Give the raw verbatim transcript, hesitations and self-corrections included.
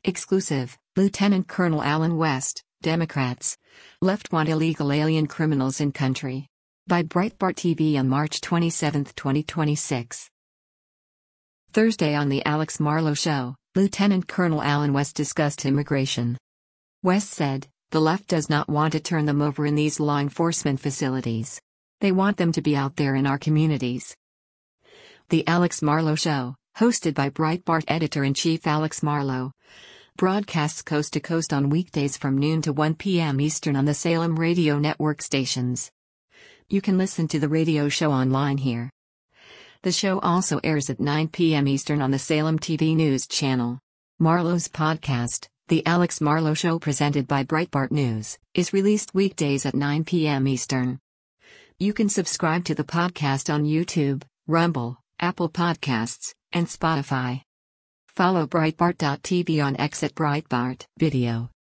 Exclusive, Lieutenant Colonel Allen West, Democrats. Left want illegal alien criminals in country. By Breitbart T V on March twenty-seventh, twenty twenty-six. Thursday on The Alex Marlow Show, Lieutenant Colonel Allen West discussed immigration. West said, "The left does not want to turn them over in these law enforcement facilities. They want them to be out there in our communities." The Alex Marlow Show, hosted by Breitbart editor-in-chief Alex Marlow, broadcasts coast to coast on weekdays from noon to one p m Eastern on the Salem radio network stations. You can listen to the radio show online here. The show also airs at nine p m Eastern on the Salem T V News channel. Marlow's podcast, The Alex Marlow Show presented by Breitbart News, is released weekdays at nine p m Eastern. You can subscribe to the podcast on YouTube, Rumble, Apple Podcasts, and Spotify. Follow Breitbart dot T V on X at Breitbart Video.